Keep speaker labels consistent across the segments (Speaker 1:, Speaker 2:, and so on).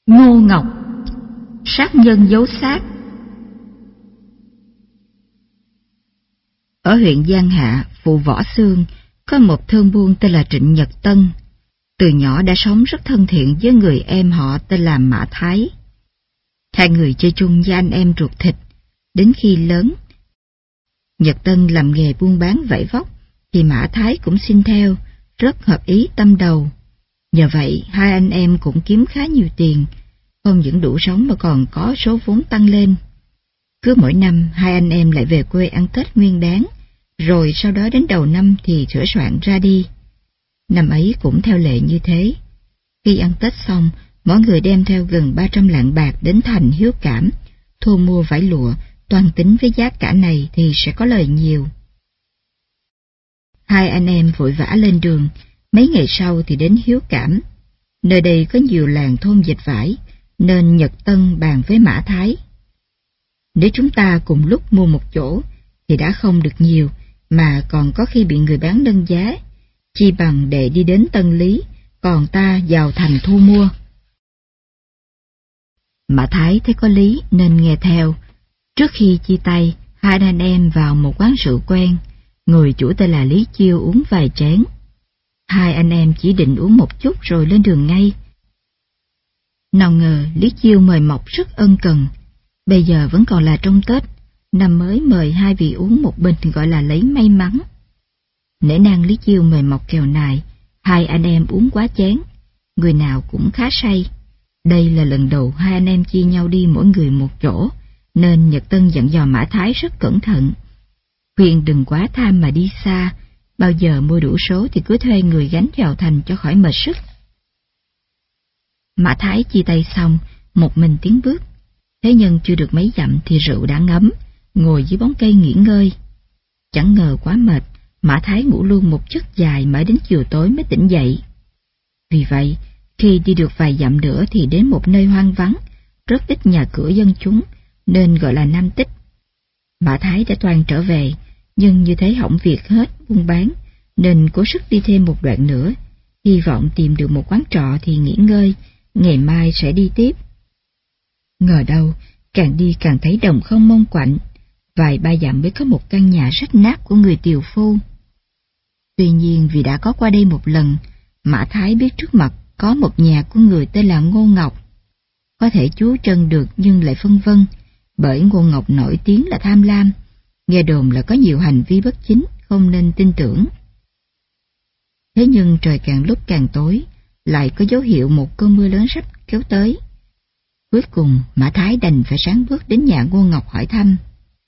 Speaker 1: Ngô Ngọc, sát nhân giấu xác. Ở huyện Giang Hạ, phụ Võ Xương, có một thương buôn tên là Trịnh Nhật Tân. Từ nhỏ đã sống rất thân thiện với người em họ tên là Mã Thái. Hai người chơi chung với anh em ruột thịt. Đến khi lớn, Nhật Tân làm nghề buôn bán vải vóc, thì Mã Thái cũng xin theo, rất hợp ý tâm đầu. Nhờ vậy, hai anh em cũng kiếm khá nhiều tiền, không những đủ sống mà còn có số vốn tăng lên. Cứ mỗi năm, hai anh em lại về quê ăn Tết Nguyên Đán, rồi sau đó đến đầu năm thì sửa soạn ra đi. Năm ấy cũng theo lệ như thế. Khi ăn Tết xong, mỗi người đem theo gần 300 lạng bạc đến thành Hiếu Cảm, thu mua vải lụa, toan tính với giá cả này thì sẽ có lời nhiều. Hai anh em vội vã lên đường, mấy ngày sau thì đến Hiếu Cảm. Nơi đây có nhiều làng thôn dệt vải, nên Nhật Tân bàn với Mã Thái: nếu chúng ta cùng lúc mua một chỗ thì đã không được nhiều, mà còn có khi bị người bán nâng giá, chi bằng để đi đến Tân Lý, còn ta vào thành thu mua. Mã Thái thấy có lý nên nghe theo. Trước khi chia tay, hai anh em vào một quán rượu quen, người chủ tên là Lý Chiêu uống vài chén. Hai anh em chỉ định uống một chút rồi lên đường ngay. Nào ngờ Lý Chiêu mời mọc rất ân cần. Bây giờ vẫn còn là trong Tết, năm mới mời hai vị uống một bình gọi là lấy may mắn. Nể nang Lý Chiêu mời mọc kèo nài, hai anh em uống quá chén, người nào cũng khá say. Đây là lần đầu hai anh em chia nhau đi mỗi người một chỗ, nên Nhật Tân dặn dò Mã Thái rất cẩn thận. Khuyên đừng quá tham mà đi xa, bao giờ mua đủ số thì cứ thuê người gánh vào thành cho khỏi mệt sức. Mã Thái chia tay xong, một mình tiến bước. Thế nhưng chưa được mấy dặm thì rượu đã ngấm, ngồi dưới bóng cây nghỉ ngơi. Chẳng ngờ quá mệt, Mã Thái ngủ luôn một giấc dài mãi đến chiều tối mới tỉnh dậy. Vì vậy, khi đi được vài dặm nữa thì đến một nơi hoang vắng, rất ít nhà cửa dân chúng, nên gọi là Nam Tích. Mã Thái đã toan trở về, nhưng như thế hỏng việc hết buôn bán, nên cố sức đi thêm một đoạn nữa, hy vọng tìm được một quán trọ thì nghỉ ngơi, ngày mai sẽ đi tiếp. Ngờ đâu, càng đi càng thấy đồng không mông quạnh, vài ba dặm mới có một căn nhà rách nát của người tiều phu. Tuy nhiên vì đã có qua đây một lần, Mã Thái biết trước mặt có một nhà của người tên là Ngô Ngọc. Có thể chú chân được nhưng lại phân vân, bởi Ngô Ngọc nổi tiếng là tham lam, nghe đồn là có nhiều hành vi bất chính, không nên tin tưởng. Thế nhưng trời càng lúc càng tối, lại có dấu hiệu một cơn mưa lớn sắp kéo tới. Cuối cùng Mã Thái đành phải ráng bước đến nhà Ngô Ngọc hỏi thăm.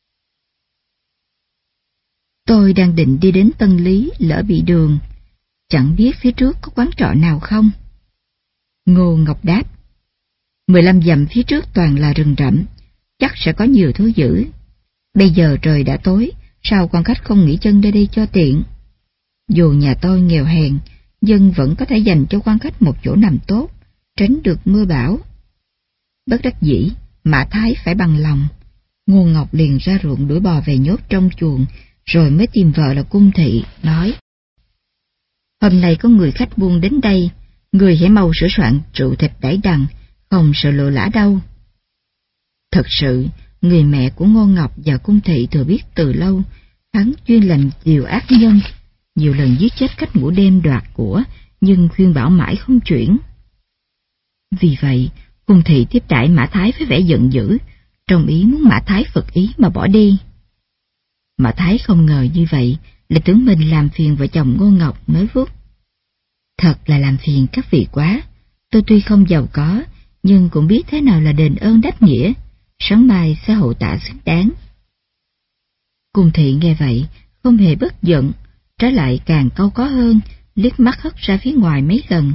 Speaker 1: Tôi đang định đi đến Tân Lý, lỡ bị đường, chẳng biết phía trước có quán trọ nào không? Ngô Ngọc đáp: 15 dặm phía trước toàn là rừng rậm, chắc sẽ có nhiều thứ dữ. Bây giờ trời đã tối, sao quan khách không nghỉ chân nơi đây cho tiện? Dù nhà tôi nghèo hèn, nhưng vẫn có thể dành cho quan khách một chỗ nằm tốt, tránh được mưa bão. Bất đắc dĩ, Mã Thái phải bằng lòng. Ngô Ngọc liền ra ruộng đuổi bò về nhốt trong chuồng, rồi mới tìm vợ là Cung Thị, nói: hôm nay có người khách buôn đến đây, người hãy mau sửa soạn rượu thịt đãi đằng, không sợ lộ lã đâu. Thật sự, người mẹ của Ngô Ngọc và Cung Thị thừa biết từ lâu, hắn chuyên làm điều ác nhân, nhiều lần giết chết khách ngủ đêm đoạt của, nhưng khuyên bảo mãi không chuyển. Vì vậy, Cung Thị tiếp đãi Mã Thái với vẻ giận dữ, trong ý muốn Mã Thái phật ý mà bỏ đi. Mã Thái không ngờ như vậy, lại tưởng mình làm phiền vợ chồng Ngô Ngọc, nói vuốt: thật là làm phiền các vị quá, tôi tuy không giàu có, nhưng cũng biết thế nào là đền ơn đáp nghĩa, sáng mai sẽ hậu tạ xứng đáng. Cung Thị nghe vậy, không hề bất giận, trái lại càng cau có hơn, liếc mắt hất ra phía ngoài mấy lần,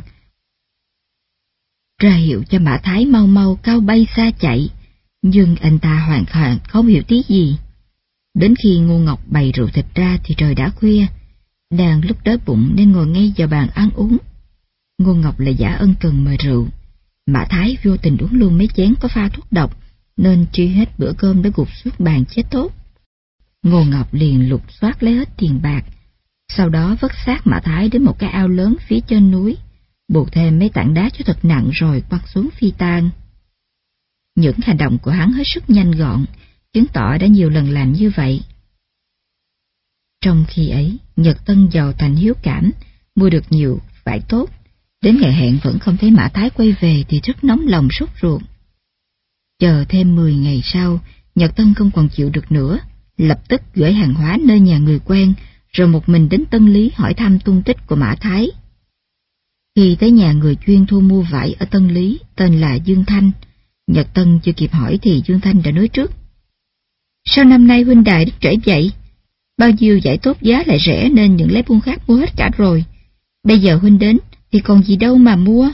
Speaker 1: ra hiệu cho Mã Thái mau mau cao bay xa chạy, nhưng anh ta hoàn toàn không hiểu tí gì. Đến khi Ngô Ngọc bày rượu thịt ra thì trời đã khuya, đang lúc đói bụng nên ngồi ngay vào bàn ăn uống. Ngô Ngọc lại giả ân cần mời rượu, Mã Thái vô tình uống luôn mấy chén có pha thuốc độc, nên truy hết bữa cơm đã gục xuống bàn chết tốt. Ngô Ngọc liền lục soát lấy hết tiền bạc, sau đó vất xác Mã Thái đến một cái ao lớn phía trên núi, buộc thêm mấy tảng đá cho thật nặng rồi quăng xuống phi tang. Những hành động của hắn hết sức nhanh gọn, chứng tỏ đã nhiều lần làm như vậy. Trong khi ấy, Nhật Tân giàu thành hiếu cảm, mua được nhiều vải tốt. Đến ngày hẹn vẫn không thấy Mã Thái quay về thì rất nóng lòng sốt ruột. Chờ thêm 10 ngày sau, Nhật Tân không còn chịu được nữa, lập tức gửi hàng hóa nơi nhà người quen, rồi một mình đến Tân Lý hỏi thăm tung tích của Mã Thái. Khi tới nhà người chuyên thu mua vải ở Tân Lý, tên là Dương Thanh, Nhật Tân chưa kịp hỏi thì Dương Thanh đã nói trước. Sao năm nay huynh đài đến trễ vậy? Bao nhiêu vải tốt giá lại rẻ nên những lấy buôn khác mua hết cả rồi. Bây giờ huynh đến thì còn gì đâu mà mua.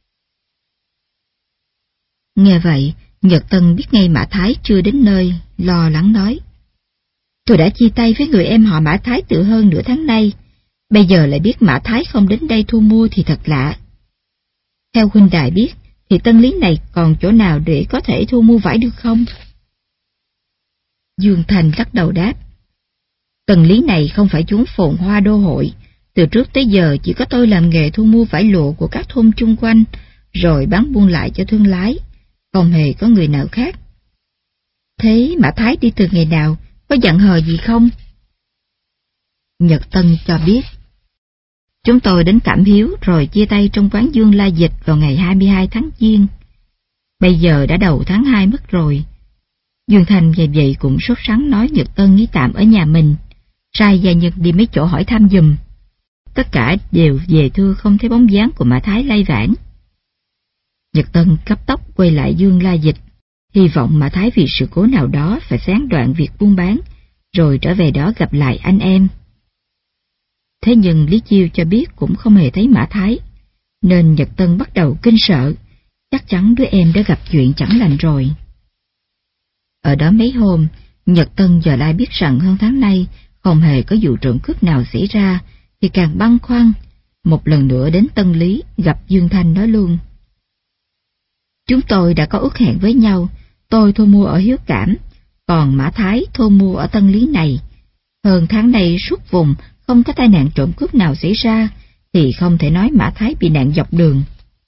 Speaker 1: Nghe vậy, Nhật Tân biết ngay Mã Thái chưa đến nơi, lo lắng nói. Tôi đã chia tay với người em họ Mã Thái từ hơn nửa tháng nay. Bây giờ lại biết Mã Thái không đến đây thu mua thì thật lạ. Theo huynh đài biết, thì Tân Lý này còn chỗ nào để có thể thu mua vải được không? Dương Thành lắc đầu đáp. Tân Lý này không phải chốn phồn hoa đô hội. Từ trước tới giờ chỉ có tôi làm nghề thu mua vải lụa của các thôn chung quanh, rồi bán buôn lại cho thương lái. Không hề có người nào khác. Thế Mã Thái đi từ ngày nào? Có dặn hò gì không? Nhật Tân cho biết. Chúng tôi đến Cảm Hiếu rồi chia tay trong quán Dương La Dịch vào ngày 22 tháng Giêng. Bây giờ đã đầu tháng 2 mất rồi. Dương Thành về vậy cũng sốt sắng nói Nhật Tân nghỉ tạm ở nhà mình, sai gia nhân đi mấy chỗ hỏi thăm giùm. Tất cả đều về thưa không thấy bóng dáng của Mã Thái lai vãng. Nhật Tân cấp tốc quay lại Dương La Dịch, hy vọng Mã Thái vì sự cố nào đó phải gián đoạn việc buôn bán, rồi trở về đó gặp lại anh em. Thế nhưng Lý Chiêu cho biết cũng không hề thấy Mã Thái, nên Nhật Tân bắt đầu kinh sợ, chắc chắn đứa em đã gặp chuyện chẳng lành rồi. Ở đó mấy hôm, Nhật Tân giờ lại biết rằng hơn tháng nay không hề có vụ trộm cướp nào xảy ra, thì càng băn khoăn, một lần nữa đến Tân Lý gặp Dương Thanh nói luôn. Chúng tôi đã có ước hẹn với nhau, tôi thu mua ở Hiếu Cảm, còn Mã Thái thu mua ở Tân Lý này. Hơn tháng nay suốt vùng không có tai nạn trộm cướp nào xảy ra, thì không thể nói Mã Thái bị nạn dọc đường.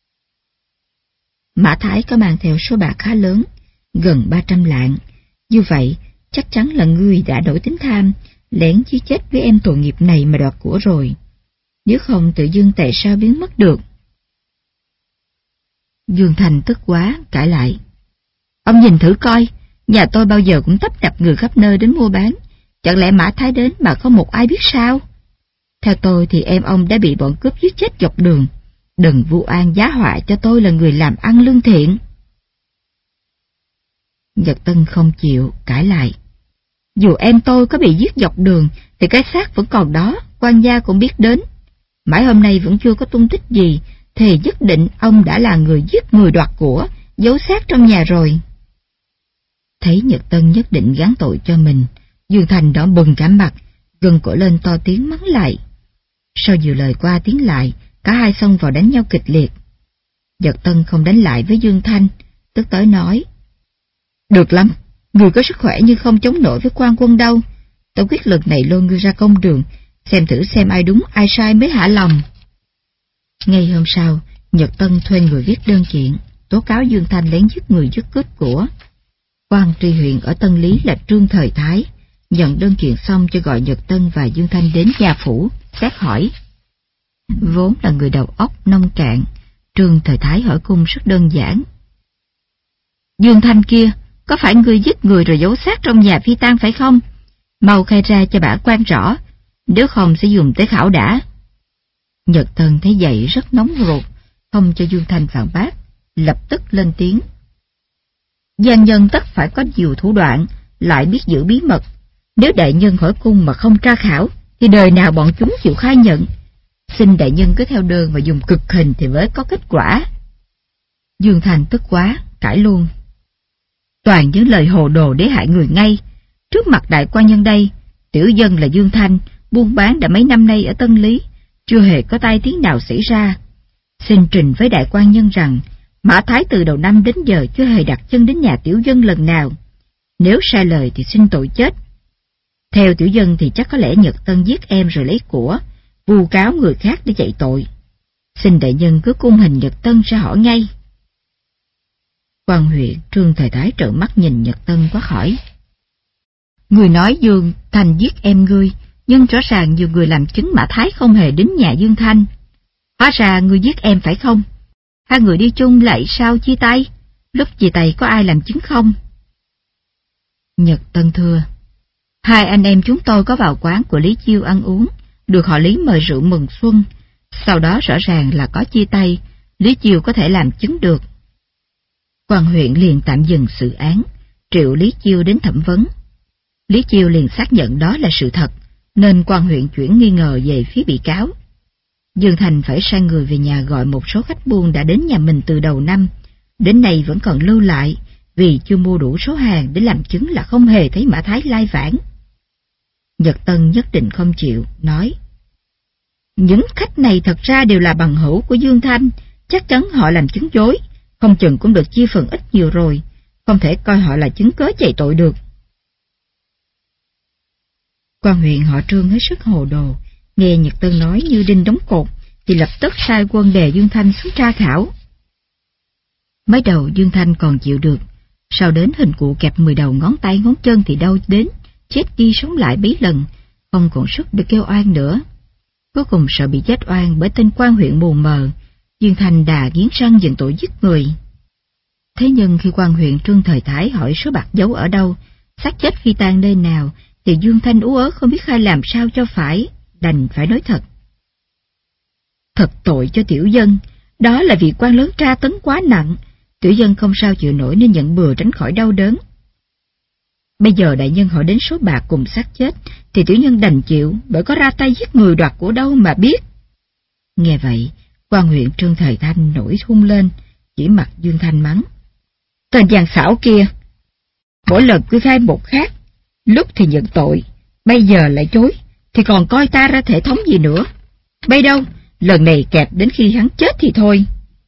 Speaker 1: Mã Thái có mang theo số bạc khá lớn, gần 300 lạng. Như vậy, chắc chắn là ngươi đã đổi tính tham, lén giết chết với em tội nghiệp này mà đoạt của rồi. Nếu không tự dưng tại sao biến mất được? Dương Thành tức quá, cãi lại. Ông nhìn thử coi, nhà tôi bao giờ cũng tấp nập người khắp nơi đến mua bán, chẳng lẽ Mã Thái đến mà không một ai biết sao? Theo tôi thì em ông đã bị bọn cướp giết chết dọc đường. Đừng vu oan giá họa cho tôi là người làm ăn lương thiện. Nhật Tân không chịu, cãi lại. Dù em tôi có bị giết dọc đường thì cái xác vẫn còn đó, quan gia cũng biết đến. Mãi hôm nay vẫn chưa có tung tích gì, thì nhất định ông đã là người giết người đoạt của, giấu xác trong nhà rồi. Thấy Nhật Tân nhất định gán tội cho mình, Dương Thành đỏ bừng cả mặt, gân cổ lên to tiếng mắng lại. Sau nhiều lời qua tiếng lại, cả hai xông vào đánh nhau kịch liệt. Nhật Tân không đánh lại với Dương Thanh, tức tới nói. Được lắm, người có sức khỏe nhưng không chống nổi với quan quân đâu. Tôi quyết lần này lôi ngươi ra công đường, xem thử xem ai đúng ai sai mới hả lòng. Ngay hôm sau, Nhật Tân thuê người viết đơn kiện, tố cáo Dương Thanh lén giết người giết cướp của. Quan tri huyện ở Tân Lý là Trương Thời Thái, nhận đơn kiện xong cho gọi Nhật Tân và Dương Thanh đến gia phủ, xét hỏi. Vốn là người đầu óc nông cạn, Trương Thời Thái hỏi cung rất đơn giản. Dương Thanh kia, có phải ngươi giết người rồi giấu xác trong nhà phi tang phải không? Mau khai ra cho bả quan rõ, nếu không sẽ dùng tới khảo đã. Nhật Tân thấy vậy rất nóng ruột, không cho Dương Thanh phản bác, lập tức lên tiếng. Gian nhân tất phải có nhiều thủ đoạn, lại biết giữ bí mật. Nếu đại nhân hỏi cung mà không tra khảo, thì đời nào bọn chúng chịu khai nhận. Xin đại nhân cứ theo đơn và dùng cực hình thì mới có kết quả. Dương Thanh tức quá, cãi luôn. Toàn những lời hồ đồ để hại người ngay. Trước mặt đại quan nhân đây, tiểu dân là Dương Thanh, buôn bán đã mấy năm nay ở Tân Lý, chưa hề có tai tiếng nào xảy ra. Xin trình với đại quan nhân rằng, Mã Thái từ đầu năm đến giờ chưa hề đặt chân đến nhà tiểu dân lần nào. Nếu sai lời thì xin tội chết. Theo tiểu dân thì chắc có lẽ Nhật Tân giết em rồi lấy của, vu cáo người khác để chạy tội. Xin đại nhân cứ cung hình Nhật Tân ra hỏi ngay. Quan huyện Trương Thời Thái trợn mắt nhìn Nhật Tân quát hỏi. Người nói Dương Thanh giết em ngươi, nhưng rõ ràng nhiều người làm chứng Mã Thái không hề đến nhà Dương Thanh. Hóa ra ngươi giết em phải không? Hai người đi chung lại sao chia tay? Lúc chia tay có ai làm chứng không? Nhật Tân thưa. Hai anh em chúng tôi có vào quán của Lý Chiêu ăn uống, được họ Lý mời rượu mừng xuân. Sau đó rõ ràng là có chia tay, Lý Chiêu có thể làm chứng được. Quan huyện liền tạm dừng xử án, triệu Lý Chiêu đến thẩm vấn. Lý Chiêu liền xác nhận đó là sự thật, nên quan huyện chuyển nghi ngờ về phía bị cáo. Dương Thành phải sai người về nhà gọi một số khách buôn đã đến nhà mình từ đầu năm, đến nay vẫn còn lưu lại, vì chưa mua đủ số hàng để làm chứng là không hề thấy Mã Thái lai vãng. Nhật Tân nhất định không chịu, nói. Những khách này thật ra đều là bằng hữu của Dương Thanh, chắc chắn họ làm chứng dối, không chừng cũng được chia phần ít nhiều rồi, không thể coi họ là chứng cớ chạy tội được. Quan huyện họ Trương hết sức hồ đồ, nghe Nhật Tân nói như đinh đóng cột, thì lập tức sai quân đè Dương Thanh xuống tra khảo. Mới đầu Dương Thanh còn chịu được, sau đến hình cụ kẹp 10 đầu ngón tay ngón chân thì đau đến, chết đi sống lại bấy lần, không còn sức để kêu oan nữa. Cuối cùng sợ bị chết oan bởi tên quan huyện mù mờ, Dương Thanh đà nghiến răng nhận tội giết người. Thế nhưng khi quan huyện Trương Thời Thái hỏi số bạc giấu ở đâu, xác chết phi tang nơi nào, thì Dương Thanh ú ớ không biết khai làm sao cho phải, đành phải nói thật. Thật tội cho tiểu dân, đó là vì quan lớn tra tấn quá nặng, tiểu dân không sao chịu nổi nên nhận bừa tránh khỏi đau đớn. Bây giờ đại nhân hỏi đến số bạc cùng xác chết, thì tiểu nhân đành chịu, bởi có ra tay giết người đoạt của đâu mà biết. Nghe vậy, quan huyện Trương Thời Thanh nổi hung lên, chỉ mặt Dương Thanh mắng. Tên giang xảo kia, mỗi lần cứ khai một khác, lúc thì nhận tội, bây giờ lại chối, thì còn coi ta ra thể thống gì nữa. Bây đâu, lần này kẹp đến khi hắn chết thì thôi.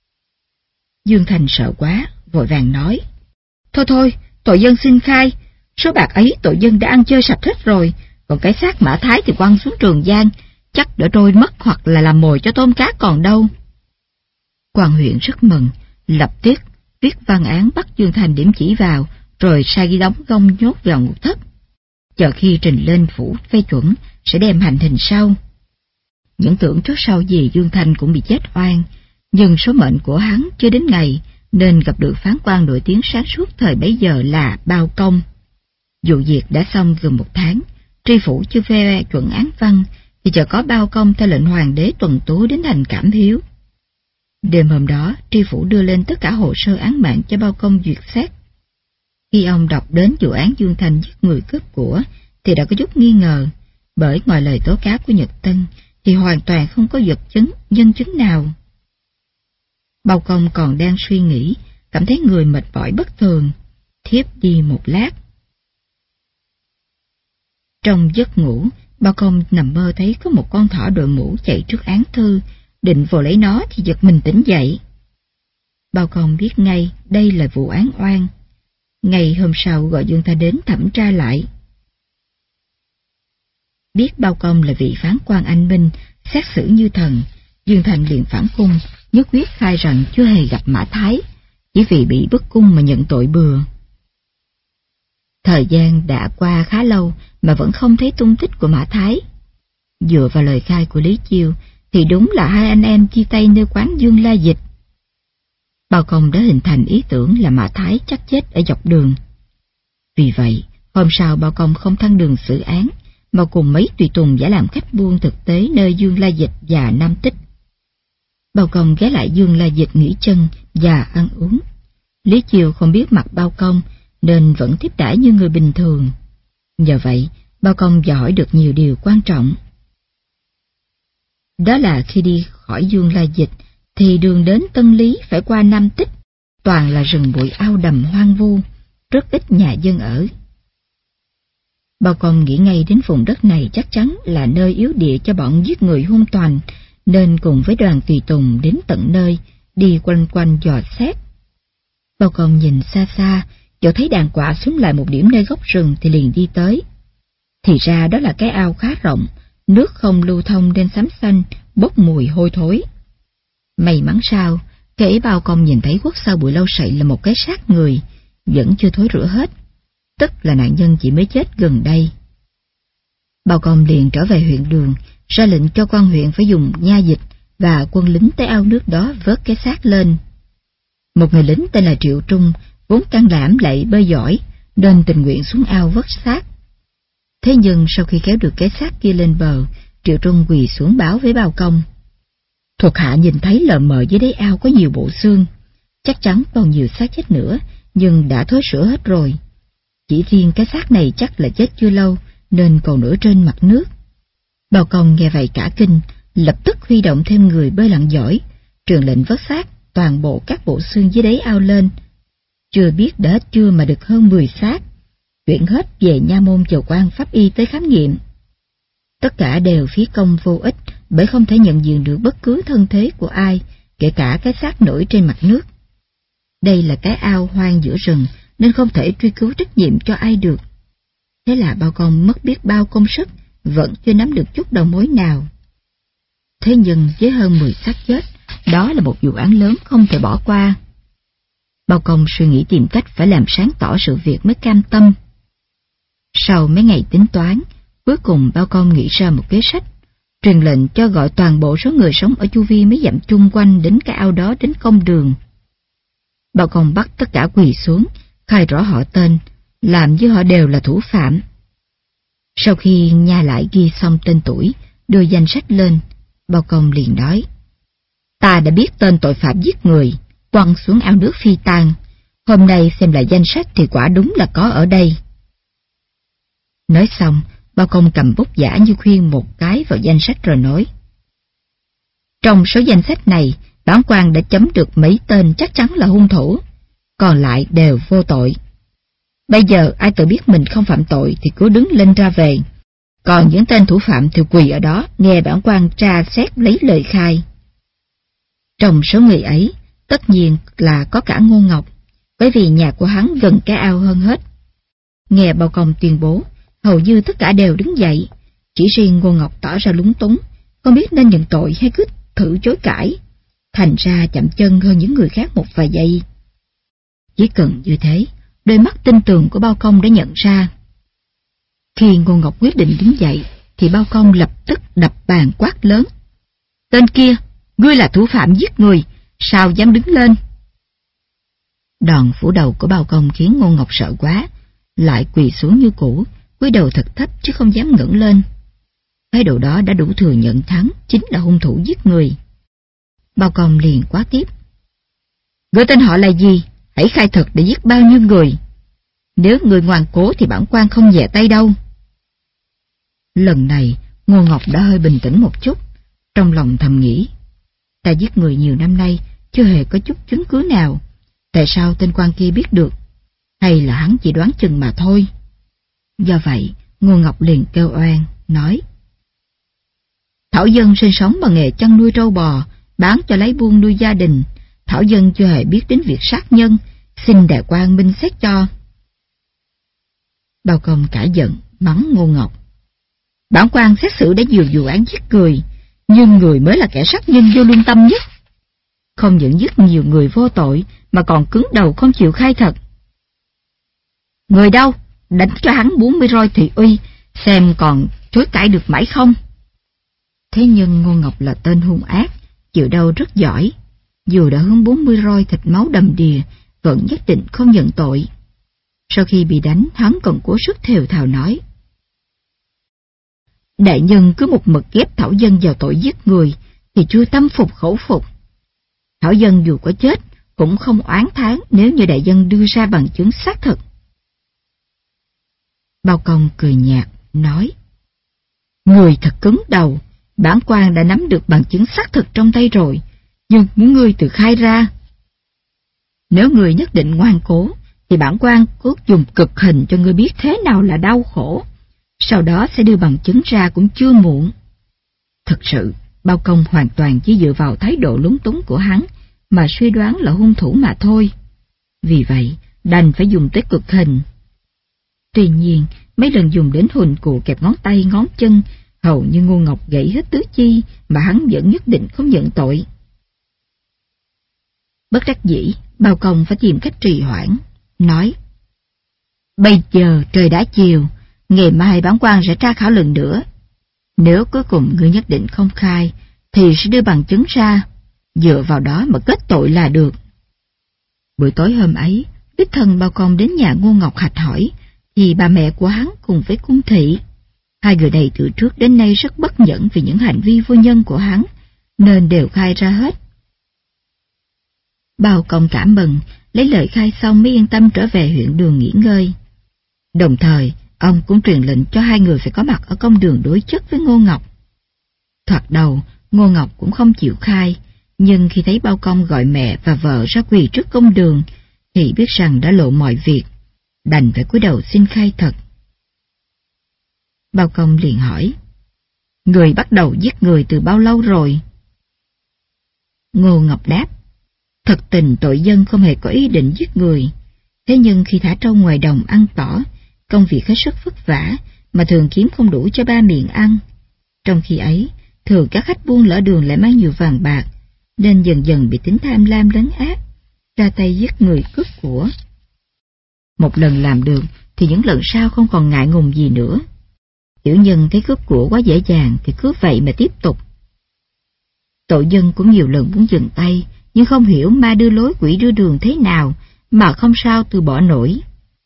Speaker 1: Dương Thanh sợ quá, vội vàng nói. Thôi, tội dân xin khai, số bạc ấy tội dân đã ăn chơi sạch hết rồi, còn cái xác Mã Thái thì quăng xuống Trường Giang, chắc đã trôi mất hoặc là làm mồi cho tôm cá còn đâu. Quan huyện rất mừng, lập tức viết văn án bắt Dương Thanh điểm chỉ vào, rồi sai ghi đóng gông nhốt vào ngục thất. Chờ khi trình lên phủ phê chuẩn, sẽ đem hành hình sau. Những tưởng trước sau gì Dương Thanh cũng bị chết oan, nhưng số mệnh của hắn chưa đến ngày, nên gặp được phán quan nổi tiếng sáng suốt thời bấy giờ là Bao Công. Vụ việc đã xong gần 1 tháng, tri phủ chưa phê chuẩn án văn, thì chờ có Bao Công theo lệnh hoàng đế tuần tú đến thành Cảm Hiếu. Đêm hôm đó, tri phủ đưa lên tất cả hồ sơ án mạng cho Bao Công duyệt xét. Khi ông đọc đến vụ án Dương Thanh giết người cướp của, thì đã có chút nghi ngờ, bởi ngoài lời tố cáo của Nhật Tân, thì hoàn toàn không có vật chứng, nhân chứng nào. Bao Công còn đang suy nghĩ, cảm thấy người mệt mỏi bất thường, thiếp đi một lát. Trong giấc ngủ, Bao Công nằm mơ thấy có một con thỏ đội mũ chạy trước án thư, định vồ lấy nó thì giật mình tỉnh dậy. Bao Công biết ngay đây là vụ án oan. Ngày hôm sau gọi Dương Thanh đến thẩm tra lại. Biết Bao Công là vị phán quan anh minh, xét xử như thần, Dương Thanh liền phản cung, nhất quyết khai rằng chưa hề gặp Mã Thái, chỉ vì bị bức cung mà nhận tội bừa. Thời gian đã qua khá lâu mà vẫn không thấy tung tích của Mã Thái. Dựa vào lời khai của Lý Chiêu, thì đúng là hai anh em chia tay nơi quán Dương La Dịch. Bao Công đã hình thành ý tưởng là Mã Thái chắc chết ở dọc đường. Vì vậy, hôm sau Bao Công không thăng đường xử án, mà cùng mấy tùy tùng giả làm khách buôn thực tế nơi Dương La Dịch và Nam Tích. Bao Công ghé lại Dương La Dịch nghỉ chân và ăn uống. Lý Chiêu không biết mặt Bao Công, nên vẫn tiếp đãi như người bình thường. Nhờ vậy, Bao Công dò hỏi được nhiều điều quan trọng. Đó là khi đi khỏi Dương La Dịch, thì đường đến Tân Lý phải qua Nam Tích, toàn là rừng bụi ao đầm hoang vu, rất ít nhà dân ở. Bao Công nghĩ ngay đến vùng đất này chắc chắn là nơi yếu địa cho bọn giết người hung toành, nên cùng với đoàn tùy tùng đến tận nơi, đi quanh quanh dò xét. Bao Công nhìn xa xa, chợt thấy đàn quạ xuống lại một điểm nơi góc rừng thì liền đi tới. Thì ra đó là cái ao khá rộng, nước không lưu thông nên xám xanh, bốc mùi hôi thối. May mắn sao, kẻ bao công nhìn thấy khuất sau bụi lau sậy là một cái xác người, vẫn chưa thối rữa hết, tức là nạn nhân chỉ mới chết gần đây. Bao công liền trở về huyện Đường, ra lệnh cho quan huyện phải dùng nha dịch và quân lính tới ao nước đó vớt cái xác lên. Một người lính tên là Triệu Trung, vốn can đảm lại bơi giỏi, nên tình nguyện xuống ao vớt xác. Thế nhưng sau khi kéo được cái xác kia lên bờ, Triệu Trung quỳ xuống báo với Bao Công: "Thuộc hạ nhìn thấy lờ mờ dưới đáy ao có nhiều bộ xương, chắc chắn còn nhiều xác chết nữa, nhưng đã thối rữa hết rồi. Chỉ riêng cái xác này chắc là chết chưa lâu, nên còn nổi trên mặt nước." Bao Công nghe vậy cả kinh, lập tức huy động thêm người bơi lặn giỏi, truyền lệnh vớt xác toàn bộ các bộ xương dưới đáy ao lên. Chưa biết đã hết chưa mà được hơn 10 xác, chuyển hết về nha môn chờ quan pháp y tới khám nghiệm. Tất cả đều phí công vô ích, bởi không thể nhận diện được bất cứ thân thế của ai, kể cả cái xác nổi trên mặt nước. Đây là cái ao hoang giữa rừng, nên không thể truy cứu trách nhiệm cho ai được. Thế là Bao Công mất biết bao công sức, vẫn chưa nắm được chút đầu mối nào. Thế nhưng với hơn 10 xác chết, đó là một vụ án lớn không thể bỏ qua. Bao Công suy nghĩ tìm cách phải làm sáng tỏ sự việc mới cam tâm. Sau mấy ngày tính toán, cuối cùng Bao Công nghĩ ra một kế sách, truyền lệnh cho gọi toàn bộ số người sống ở chu vi mấy dặm chung quanh đến cái ao đó đến công đường. Bao Công bắt tất cả quỳ xuống, khai rõ họ tên, làm như họ đều là thủ phạm. Sau khi nha lại ghi xong tên tuổi, đưa danh sách lên, Bao Công liền nói: "Ta đã biết tên tội phạm giết người, quăng xuống ao nước phi tang. Hôm nay xem lại danh sách thì quả đúng là có ở đây." Nói xong, Bao Công cầm bút giả như khuyên một cái vào danh sách rồi nói: "Trong số danh sách này, bản quan đã chấm được mấy tên chắc chắn là hung thủ, còn lại đều vô tội. Bây giờ ai tự biết mình không phạm tội thì cứ đứng lên ra về, còn những tên thủ phạm thì quỳ ở đó nghe bản quan tra xét lấy lời khai." Trong số người ấy, tất nhiên là có cả Ngô Ngọc, bởi vì nhà của hắn gần cái ao hơn hết. Nghe Bao Công tuyên bố, hầu như tất cả đều đứng dậy, chỉ riêng Ngô Ngọc tỏ ra lúng túng, không biết nên nhận tội hay cứ thử chối cãi, thành ra chậm chân hơn những người khác một vài giây. Chỉ cần như thế, đôi mắt tinh tường của Bao Công đã nhận ra. Khi Ngô Ngọc quyết định đứng dậy, thì Bao Công lập tức đập bàn quát lớn: "Tên kia, ngươi là thủ phạm giết người, sao dám đứng lên?" Đòn phủ đầu của Bao Công khiến Ngô Ngọc sợ quá, lại quỳ xuống như cũ, cúi đầu thật thấp chứ không dám ngẩng lên. Thái độ đó đã đủ thừa nhận thắng chính là hung thủ giết người. Bao Công liền quát tiếp: "Ngươi tên họ là gì? Hãy khai thật để giết bao nhiêu người. Nếu người ngoan cố thì bản quan không dè tay đâu." Lần này, Ngô Ngọc đã hơi bình tĩnh một chút, trong lòng thầm nghĩ: ta giết người nhiều năm nay, chưa hề có chút chứng cứ nào. Tại sao tên quan kia biết được? Hay là hắn chỉ đoán chừng mà thôi? Do vậy, Ngô Ngọc liền kêu oan, nói: Thảo Dân sinh sống bằng nghề chăn nuôi trâu bò, bán cho lấy buôn nuôi gia đình. Thảo Dân chưa hề biết đến việc sát nhân, xin đại quan minh xét cho. Bao Công cả giận, mắng Ngô Ngọc: Bản quan xét xử đã nhiều vụ án giết người, nhưng người mới là kẻ sát nhân vô lương tâm nhất. Không những giết nhiều người vô tội, mà còn cứng đầu không chịu khai thật. Người đâu? Đánh cho hắn 40 roi thị uy, xem còn chối cãi được mãi không? Thế nhưng Ngô Ngọc là tên hung ác, chịu đau rất giỏi. Dù đã hơn 40 roi thịt máu đầm đìa, vẫn nhất định không nhận tội. Sau khi bị đánh, hắn còn cố sức thều thào nói: Đại nhân cứ một mực ghép Thảo Dân vào tội giết người, thì chưa tâm phục khẩu phục. Thảo Dân dù có chết, cũng không oán thán nếu như đại dân đưa ra bằng chứng xác thực. Bao Công cười nhạt, nói: Người thật cứng đầu, bản quan đã nắm được bằng chứng xác thực trong tay rồi, nhưng muốn ngươi tự khai ra. Nếu người nhất định ngoan cố, thì bản quan cố dùng cực hình cho ngươi biết thế nào là đau khổ, sau đó sẽ đưa bằng chứng ra cũng chưa muộn. Thực sự, Bao Công hoàn toàn chỉ dựa vào thái độ lúng túng của hắn mà suy đoán là hung thủ mà thôi. Vì vậy, đành phải dùng tới cực hình. Tuy nhiên, mấy lần dùng đến huỳnh cụ kẹp ngón tay ngón chân, hầu như Ngô Ngọc gãy hết tứ chi, mà hắn vẫn nhất định không nhận tội. Bất đắc dĩ, Bao Công phải tìm cách trì hoãn, nói: Bây giờ trời đã chiều, ngày mai bản quan sẽ tra khảo lần nữa. Nếu cuối cùng ngươi nhất định không khai, thì sẽ đưa bằng chứng ra, dựa vào đó mà kết tội là được. Buổi tối hôm ấy, đích thân Bao Công đến nhà Ngô Ngọc Hạch hỏi, thì bà mẹ của hắn cùng với Cung Thị. Hai người này từ trước đến nay rất bất nhẫn vì những hành vi vô nhân của hắn, nên đều khai ra hết. Bao Công cảm mừng, lấy lời khai xong mới yên tâm trở về huyện Đường nghỉ ngơi. Đồng thời, ông cũng truyền lệnh cho hai người phải có mặt ở công đường đối chất với Ngô Ngọc. Thoạt đầu, Ngô Ngọc cũng không chịu khai, nhưng khi thấy Bao Công gọi mẹ và vợ ra quỳ trước công đường, thì biết rằng đã lộ mọi việc, đành phải cúi đầu xin khai thật. Bao Công liền hỏi: Người bắt đầu giết người từ bao lâu rồi? Ngô Ngọc đáp: Thật tình tội dân không hề có ý định giết người, thế nhưng khi thả trâu ngoài đồng ăn tỏ, công việc hết sức vất vả mà thường kiếm không đủ cho ba miệng ăn. Trong khi ấy, thường các khách buôn lỡ đường lại mang nhiều vàng bạc, nên dần dần bị tính tham lam lấn át, ra tay giết người cướp của. Một lần làm được thì những lần sau không còn ngại ngùng gì nữa. Tiểu nhân thấy cướp của quá dễ dàng thì cứ vậy mà tiếp tục. Tội dân cũng nhiều lần muốn dừng tay, nhưng không hiểu ma đưa lối quỷ đưa đường thế nào mà không sao từ bỏ nổi.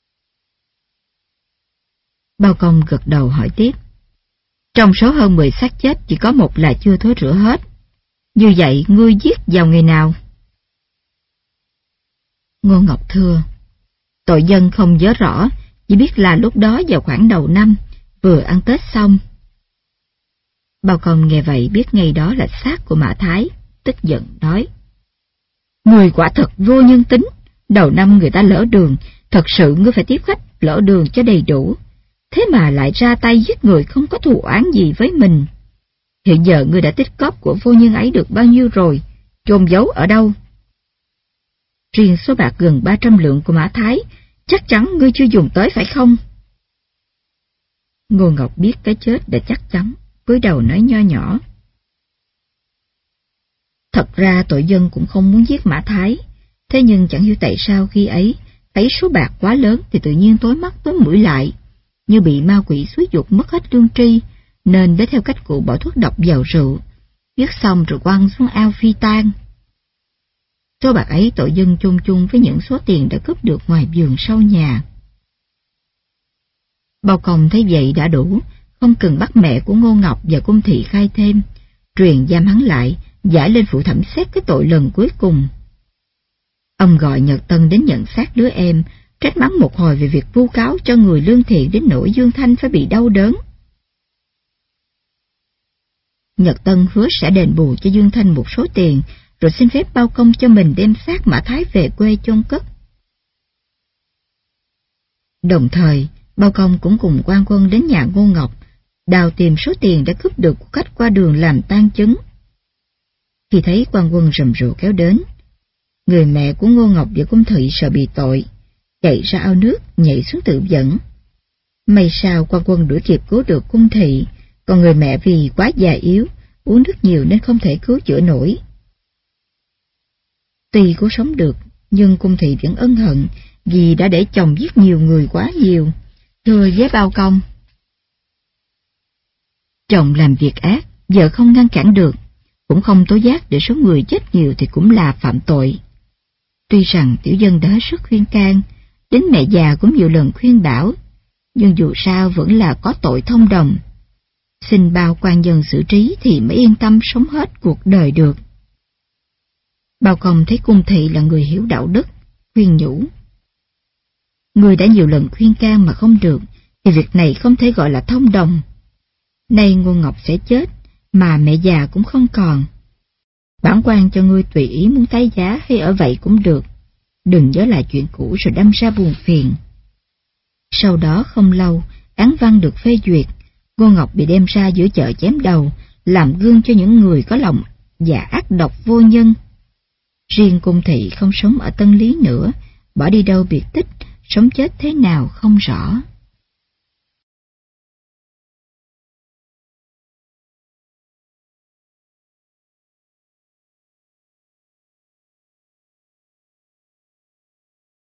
Speaker 1: Bao Công gật đầu hỏi tiếp: Trong số hơn 10 xác chết chỉ có một là chưa thối rữa hết. Như vậy ngươi giết vào ngày nào? Ngô Ngọc thưa: Tội dân không nhớ rõ, chỉ biết là lúc đó vào khoảng đầu năm, vừa ăn Tết xong. Bao Công nghe vậy biết ngay đó là xác của Mã Thái, tức giận nói: Người quả thật vô nhân tính, đầu năm người ta lỡ đường, thật sự ngươi phải tiếp khách lỡ đường cho đầy đủ, thế mà lại ra tay giết người không có thù oán gì với mình. Hiện giờ ngươi đã tích cóp của vô nhân ấy được bao nhiêu rồi, chôn giấu ở đâu? Riêng số bạc gần 300 lượng của Mã Thái, chắc chắn ngươi chưa dùng tới phải không? Ngô Ngọc biết cái chết đã chắc chắn, cúi đầu nói nho nhỏ: Thật ra tội dân cũng không muốn giết Mã Thái, thế nhưng chẳng hiểu tại sao khi ấy, thấy số bạc quá lớn thì tự nhiên tối mắt tối mũi lại, như bị ma quỷ xúi giục mất hết lương tri, nên để theo cách cụ bỏ thuốc độc vào rượu, giết xong rồi quăng xuống ao phi tang. Số bạc ấy tội dân chôn chung với những số tiền đã cướp được ngoài vườn sau nhà. Bao Công thấy vậy đã đủ, không cần bắt mẹ của Ngô Ngọc và Cung Thị khai thêm, truyền giam hắn lại, giải lên phủ thẩm xét cái tội lần cuối cùng. Ông gọi Nhật Tân đến nhận xác đứa em, trách mắng một hồi về việc vu cáo cho người lương thiện đến nỗi Dương Thanh phải bị đau đớn. Nhật Tân hứa sẽ đền bù cho Dương Thanh một số tiền, rồi xin phép Bao Công cho mình đem xác Mã Thái về quê chôn cất. Đồng thời, Bao Công cũng cùng quan quân đến nhà Ngô Ngọc, đào tìm số tiền đã cướp được của khách qua đường làm tang chứng. Khi thấy quan quân rầm rộ kéo đến, người mẹ của Ngô Ngọc và Cung Thị sợ bị tội, chạy ra ao nước nhảy xuống tự vẫn. May sao quan quân đuổi kịp cứu được Cung Thị, còn người mẹ vì quá già yếu, uống nước nhiều nên không thể cứu chữa nổi. Tuy cứu sống được, nhưng Cung Thị vẫn ân hận vì đã để chồng giết nhiều người quá nhiều, thưa với Bao Công: Chồng làm việc ác, vợ không ngăn cản được, cũng không tố giác để số người chết nhiều thì cũng là phạm tội. Tuy rằng tiểu dân đã hết sức khuyên can, đến mẹ già cũng nhiều lần khuyên bảo, nhưng dù sao vẫn là có tội thông đồng. Xin Bao quan dân xử trí thì mới yên tâm sống hết cuộc đời được. Bao Công thấy Cung Thị là người hiểu đạo đức, khuyên nhủ: Người đã nhiều lần khuyên can mà không được, thì việc này không thể gọi là thông đồng. Nay Ngô Ngọc sẽ chết, mà mẹ già cũng không còn. Bản quan cho ngươi tùy ý muốn tái giá hay ở vậy cũng được, đừng nhớ lại chuyện cũ rồi đâm ra buồn phiền. Sau đó không lâu, án văn được phê duyệt, Ngô Ngọc bị đem ra giữa chợ chém đầu, làm gương cho những người có lòng và ác độc vô nhân. Riêng Cung Thị không sống ở Tân Lý nữa, bỏ đi đâu biệt tích, sống chết thế nào không rõ.